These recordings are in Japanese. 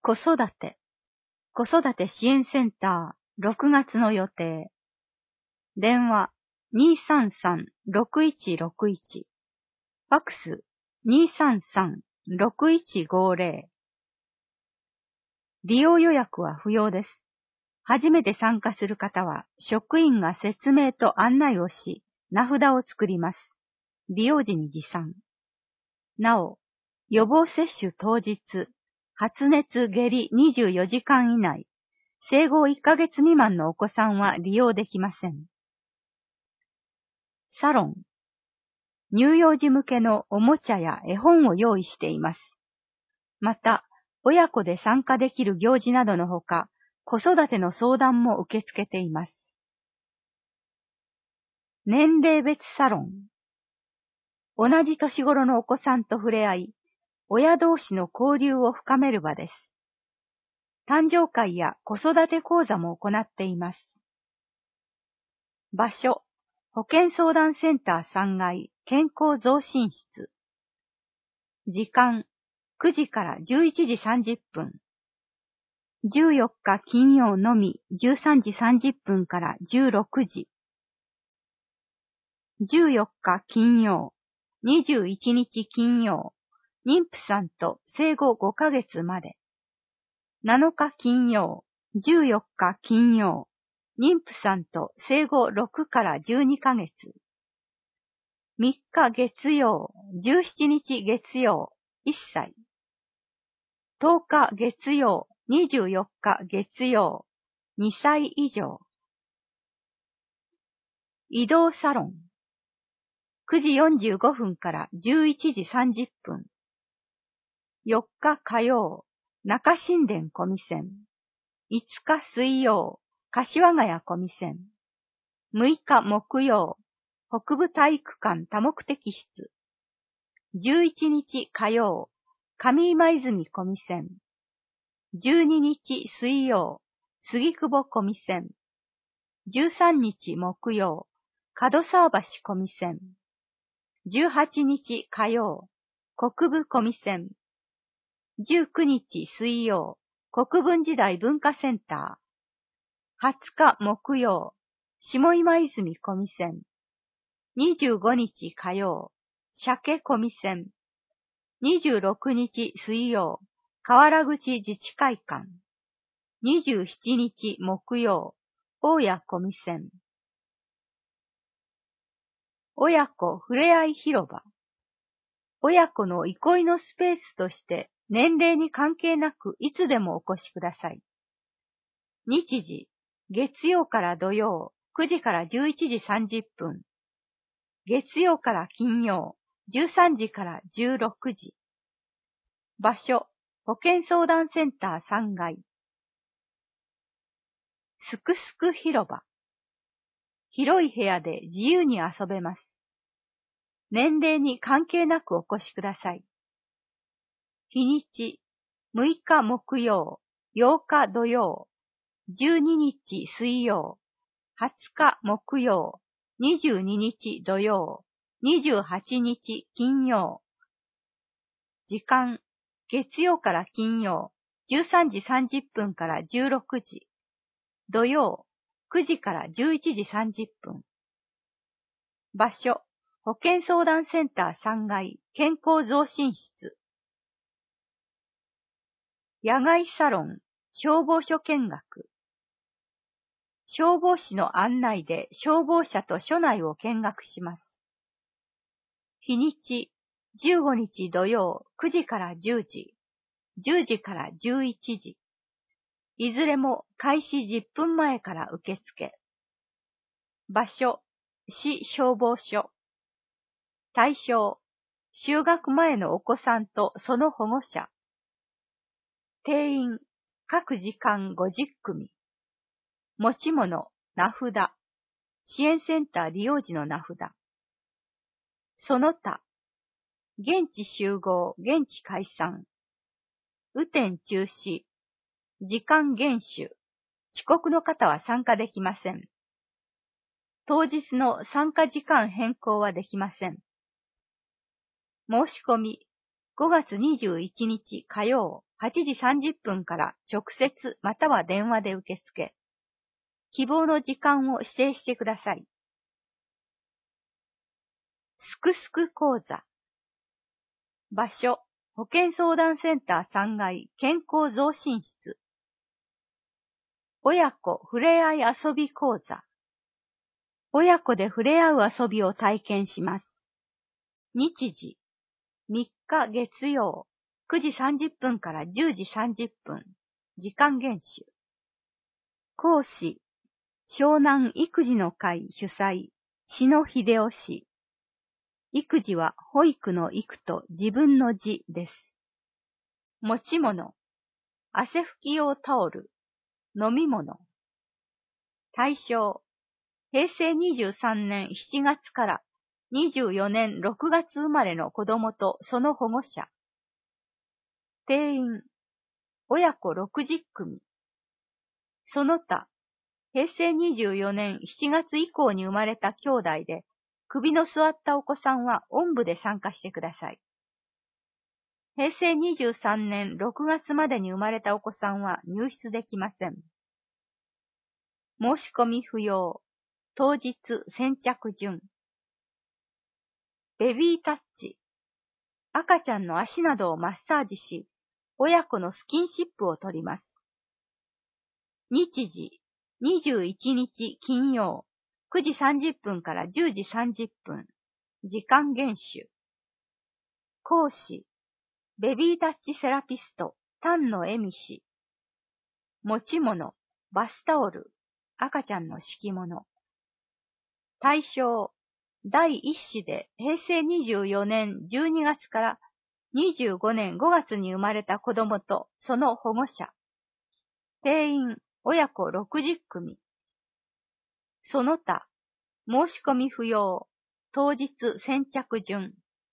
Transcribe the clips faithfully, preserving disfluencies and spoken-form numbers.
子育て、子育て支援センター、ろくがつの予定。電話、にーさんさんろくいちろくいち。ファックス、にーさんさんろくいちごゼロ。利用予約は不要です。初めて参加する方は、職員が説明と案内をし、名札を作ります。利用時に持参。なお、予防接種当日、発熱下痢にじゅうよじかん以内、生後いっかげつ未満のお子さんは利用できません。サロン。乳幼児向けのおもちゃや絵本を用意しています。また、親子で参加できる行事などのほか、子育ての相談も受け付けています。年齢別サロン。同じ年頃のお子さんと触れ合い、親同士の交流を深める場です。誕生会や子育て講座も行っています。場所、保健相談センターさんがい健康増進室。時間、くじからじゅういちじさんじゅっぷん。じゅうよっか金曜のみじゅうさんじさんじゅっぷんからじゅうろくじ。じゅうよっか金曜、にじゅういちにち金曜、妊婦さんと生後ごかげつまで。なのか金曜、じゅうよっか金曜、妊婦さんと生後ろくからじゅうにかげつ。みっか月曜、じゅうしちにち月曜、いっさい。とおか月曜、にじゅうよっか月曜、にさい以上。移動サロン。くじよんじゅうごふんからじゅういちじさんじゅっぷん。よっか火曜、中新田小見線。いつか水曜、柏ヶ谷小見線。むいか木曜、北部体育館多目的室。じゅういちにち火曜、上今泉小見線。じゅうににち水曜、杉久保小見線。じゅうさんにち木曜、門沢橋小見線。じゅうはちにち火曜、国分小見線。じゅうくにち水曜、国分時代文化センター。はつか木曜、下今泉小見線。にじゅうごにち火曜、鮭小見線。にじゅうろくにち水曜、河原口自治会館。にじゅうしちにち木曜、大谷小見線。親子ふれあい広場。親子の憩いのスペースとして年齢に関係なくいつでもお越しください。日時、月曜から土曜くじからじゅういちじさんじゅっぷん。月曜から金曜じゅうさんじからじゅうろくじ。場所、保健相談センターさんがい。すくすく広場。広い部屋で自由に遊べます。年齢に関係なくお越しください。日にち、むいか木曜、ようか土曜、じゅうににち水曜、はつか木曜、にじゅうににち土曜、にじゅうはちにち金曜。時間、月曜から金曜、じゅうさんじさんじゅっぷんからじゅうろくじ。土曜、くじからじゅういちじさんじゅっぷん。場所、保健相談センターさんがい健康増進室。野外サロン、消防署見学。消防士の案内で消防車と署内を見学します。日にち、じゅうごにち土曜くじからじゅうじ、じゅうじからじゅういちじ。いずれも開始じゅっぷんまえから受付。場所、市消防署。対象、就学前のお子さんとその保護者。定員、各時間ごじゅっくみ。持ち物、名札。支援センター利用時の名札。その他、現地集合、現地解散。雨天中止。時間厳守。遅刻の方は参加できません。当日の参加時間変更はできません。申し込み、ごがつにじゅういちにち火曜。 はちじさんじゅっぷんから直接または電話で受け付け、希望の時間を指定してください。すくすく講座。場所、保健相談センターさんがい健康増進室。親子ふれあい遊び講座。親子で触れ合う遊びを体験します。日時、みっか月曜、くじさんじゅっぷんからじゅうじさんじゅっぷん。時間厳守。講師、湘南育児の会主催、篠秀夫氏。育児は保育の育と自分の字です。持ち物、汗拭き用タオル、飲み物。対象、へいせいにじゅうさんねんしちがつからにじゅうよねんろくがつ生まれの子供とその保護者。定員、親子ろくじゅっくみ。その他、へいせいにじゅうよねんしちがつ以降に生まれた兄弟で、首の座ったお子さんはおんぶで参加してください。へいせいにじゅうさんねんろくがつまでに生まれたお子さんは入室できません。申し込み不要。当日先着順。ベビータッチ。赤ちゃんの足などをマッサージし、親子のスキンシップを取ります。日時、にじゅういちにち金曜、くじさんじゅっぷんからじゅうじさんじゅっぷん。時間厳守。講師、ベビータッチセラピスト、丹野恵美氏。持ち物、バスタオル、赤ちゃんの敷物。対象、だいいっ子でへいせいにじゅうよねんじゅうにがつからにじゅうごねんごがつに生まれた子供とその保護者。定員、親子ろくじゅっくみ。その他、申し込み不要。当日先着順。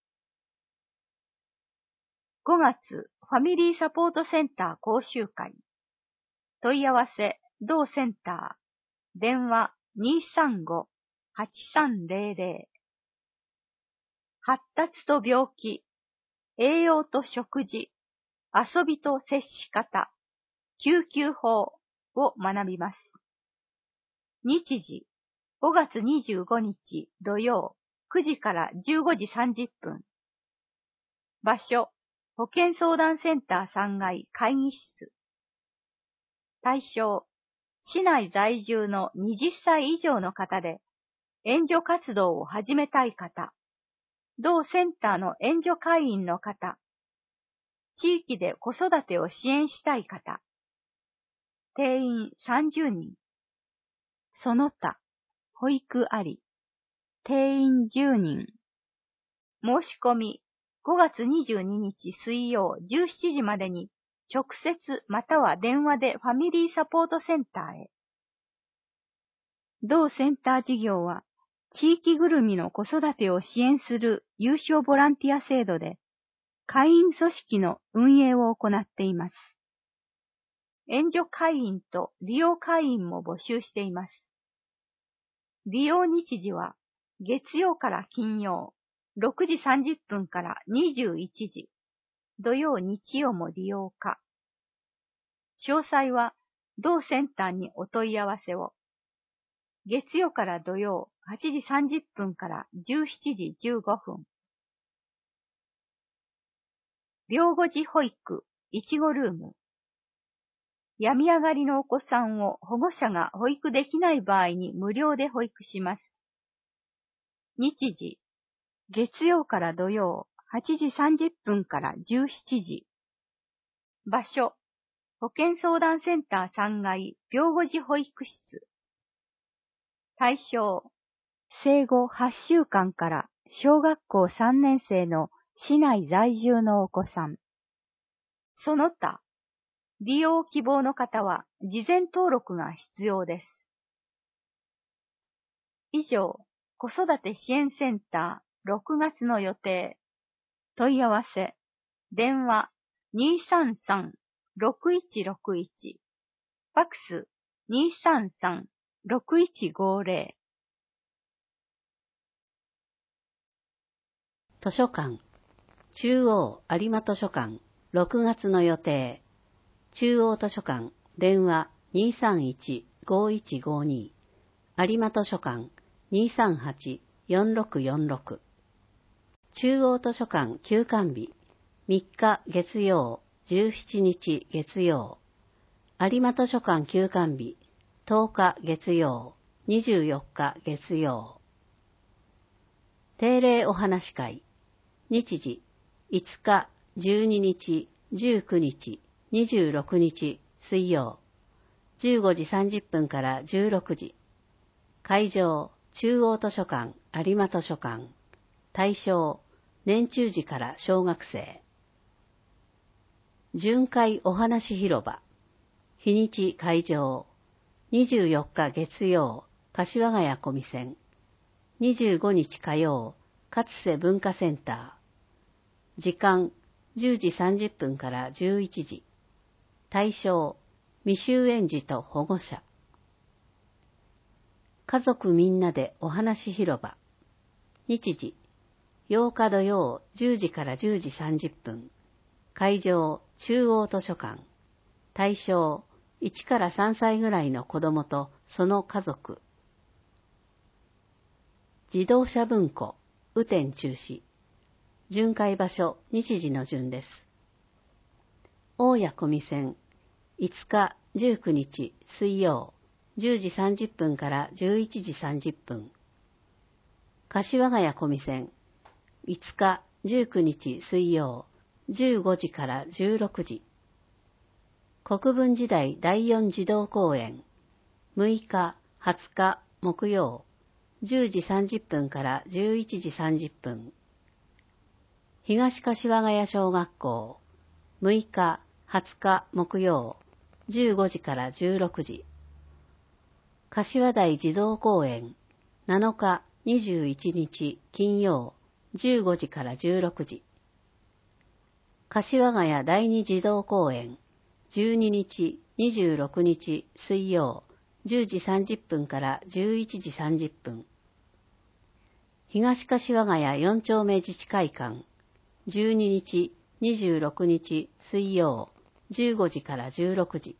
ごがつ、ファミリーサポートセンター講習会。問い合わせ、同センター。電話 にーさんごはちさんぜろぜろ。発達と病気、栄養と食事、遊びと接し方、救急法を学びます。日時、ごがつにじゅうごにち土曜、くじからじゅうごじさんじゅっぷん。場所、保健相談センターさんがい会議室。対象、市内在住のはたち以上の方で、援助活動を始めたい方、同センターの援助会員の方、地域で子育てを支援したい方、定員さんじゅうにん、その他、保育あり、定員じゅうにん、申し込み、ごがつにじゅうににち水曜じゅうしちじまでに直接または電話でファミリーサポートセンターへ。同センター事業は、地域ぐるみの子育てを支援する有償ボランティア制度で、会員組織の運営を行っています。援助会員と利用会員も募集しています。利用日時は、月曜から金曜、ろくじさんじゅっぷんからにじゅういちじ、土曜日曜も利用可。詳細は、同センターにお問い合わせを。月曜から土曜はちじさんじゅっぷんからじゅうしちじじゅうごふん。病後児保育、いちごルーム。病み上がりのお子さんを保護者が保育できない場合に無料で保育します。日時、月曜から土曜はちじさんじゅっぷんからじゅうしちじ。場所、保健相談センターさんがい病後児保育室。対象、生後はっしゅうかんから小学校さんねんせいの市内在住のお子さん。その他、利用希望の方は事前登録が必要です。以上、子育て支援センターろくがつの予定。問い合わせ、電話 にーさんさんろくいちろくいち、ファックス にーさんさんろくいちごぜろ。 図書館、中央有馬図書館。 ろくがつの予定。中央図書館、電話 にーさんいち ごいちごに。有馬図書館 にーさんはち よんろくよんろく。中央図書館休館日、みっか月曜、じゅうしちにち月曜。有馬図書館休館日、とおか月曜、にじゅうよっか月曜。定例お話会、日時、いつか、じゅうににち、じゅうくにち、にじゅうろくにち水曜、じゅうごじさんじゅっぷんからじゅうろくじ。会場、中央図書館、有馬図書館。対象、年中児から小学生。巡回お話広場。日にち会場。にじゅうよっか月曜、柏ヶ谷小見線。にじゅうごにち火曜、勝瀬文化センター。時間、じゅうじさんじゅっぷんからじゅういちじ。対象、未就園児と保護者。家族みんなでお話広場。日時、ようか土曜じゅうじからじゅうじさんじゅっぷん。会場、中央図書館。対象、いちからさんさいぐらいの子供とその家族。自動車文庫、雨天中止。巡回場所、日時の順です。大谷小見線、いつかじゅうくにち水曜、じゅうじさんじゅっぷんからじゅういちじさんじゅっぷん。柏ヶ谷小見線、いつかじゅうくにち水曜、じゅうごじからじゅうろくじ。国分時代だいよん児童公園、むいか、はつか木曜、じゅうじさんじゅっぷんからじゅういちじさんじゅっぷん。東柏ヶ谷小学校、むいか、はつか木曜、じゅうごじからじゅうろくじ。柏台児童公園、なのかにじゅういちにち金曜、じゅうごじからじゅうろくじ。柏ヶ谷第二児童公園、じゅうににち、にじゅうろくにち水曜、じゅうじさんじゅっぷんからじゅういちじさんじゅっぷん。東柏ヶ谷よん丁目自治会館、じゅうににち、にじゅうろくにち水曜、じゅうごじからじゅうろくじ。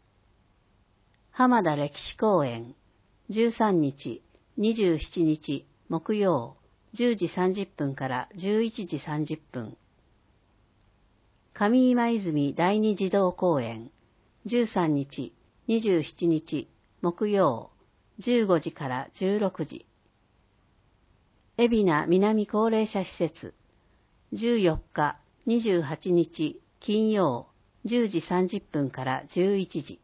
浜田歴史公園、じゅうさんにち、にじゅうしちにち木曜、じゅうじさんじゅっぷんからじゅういちじさんじゅっぷん。上今泉第二児童公園、じゅうさんにち、にじゅうしちにち木曜、じゅうごじからじゅうろくじ。海老名南高齢者施設、じゅうよっか、にじゅうはちにち金曜、じゅうじさんじゅっぷんからじゅういちじ。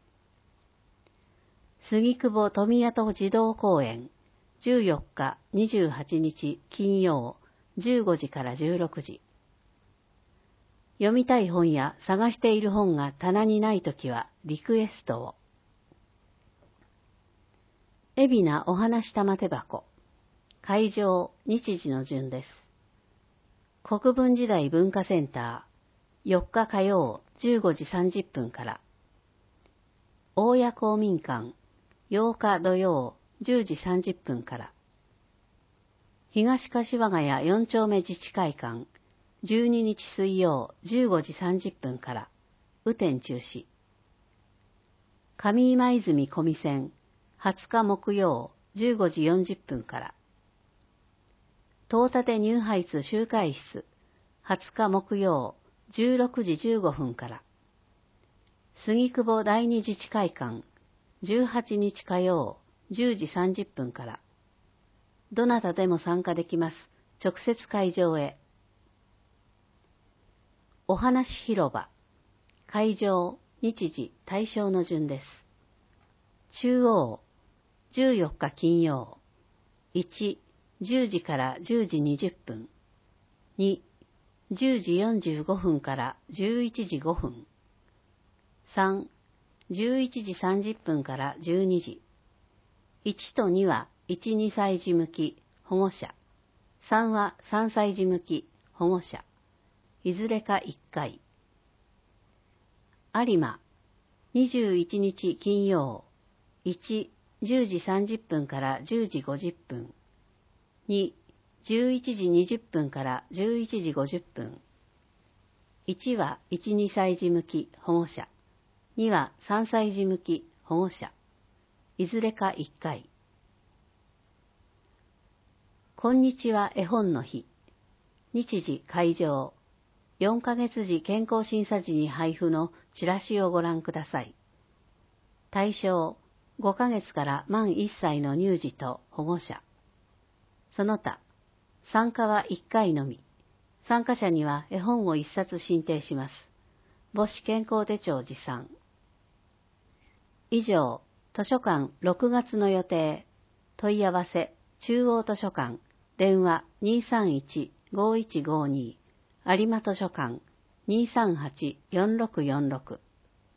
杉久保富谷児童公園、じゅうよっか、にじゅうはちにち金曜、じゅうごじからじゅうろくじ。読みたい本や探している本が棚にないときはリクエストを。海老名お話玉手箱。会場、日時の順です。国分時代文化センター、よっか火曜じゅうごじさんじゅっぷんから。大谷公民館、ようか土曜じゅうじさんじゅっぷんから。東柏ヶ谷よん丁目自治会館、じゅうににち水曜じゅうごじさんじゅっぷんから、雨天中止。上今泉小見線、はつか木曜じゅうごじよんじゅっぷんから。東立ニューハイツ集会室、はつか木曜じゅうろくじじゅうごふんから。杉久保第二自治会館、じゅうはちにち火曜じゅうじさんじゅっぷんから。どなたでも参加できます。直接会場へ。お話広場。会場、日時、対象の順です。中央、じゅうよっか金曜。いち、じゅうじからじゅうじにじゅっぷん。に、じゅうじよんじゅうごふんからじゅういちじごふん。さん、じゅういちじさんじゅっぷんからじゅうにじ。いちとにはいち、にさい児向き、保護者。さんはさんさい児向き、保護者。いずれかいっかい。有馬、にじゅういちにち金曜。いち、じゅうじさんじゅっぷんからじゅうじごじゅっぷん。に、じゅういちじにじゅっぷんからじゅういちじごじゅっぷん。 いちはいち、にさい児向き保護者、にはさんさい児向き保護者、いずれかいっかい。こんにちは絵本の日、日時会場、よんかげつ時健康審査時に配布のチラシをご覧ください。対象、ごかげつから満いっさいの乳児と保護者。その他、参加はいっかいのみ。参加者には絵本をいっさつ進呈します。母子健康手帳持参。以上、図書館ろくがつの予定。問い合わせ、中央図書館、電話 にーさんいち ごいちごに、有馬図書館 にーさんはち よんろくよんろく。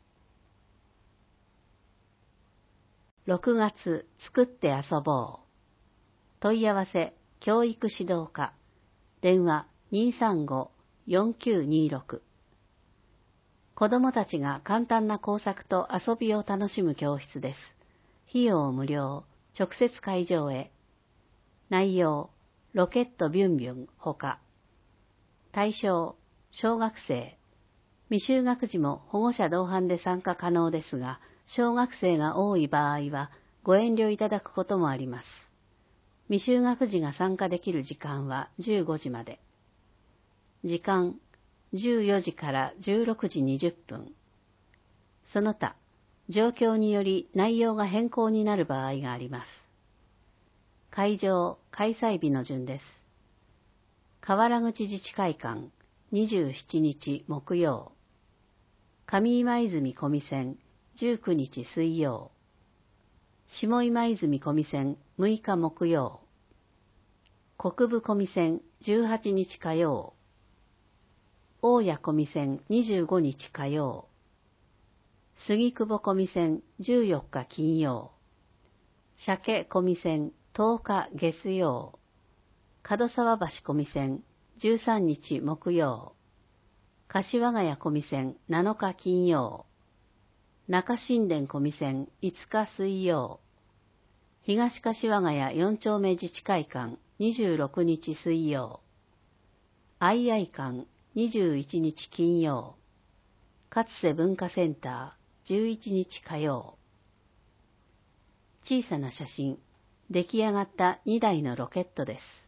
ろくがつ、作って遊ぼう。問い合わせ、教育指導課、電話 にーさんご よんきゅうにろく。子どもたちが簡単な工作と遊びを楽しむ教室です。費用無料、直接会場へ。内容、ロケットビュンビュンほか。対象、小学生。未就学児も保護者同伴で参加可能ですが、小学生が多い場合はご遠慮いただくこともあります。未就学児が参加できる時間はじゅうごじまで。時間、じゅうよじからじゅうろくじにじゅっぷん。その他、状況により内容が変更になる場合があります。会場、開催日の順です。河原口自治会館、にじゅうしちにち木曜。上今泉小見線、じゅうくにち水曜。下今泉小見線、むいか木曜。国分小見線、じゅうはちにち火曜。大谷小見線、にじゅうごにち火曜。杉久保小見線、じゅうよっか金曜。鮭小見線、とおか月曜。門沢橋小見線、じゅうさんにち木曜。柏ヶ谷小見線、なのか金曜。中新田小見線、いつか水曜。東柏ヶ谷よん丁目自治会館、にじゅうろくにち水曜。相合館、にじゅういちにち金曜。勝瀬文化センター、じゅういちにち火曜。小さな写真、出来上がったにだいのロケットです。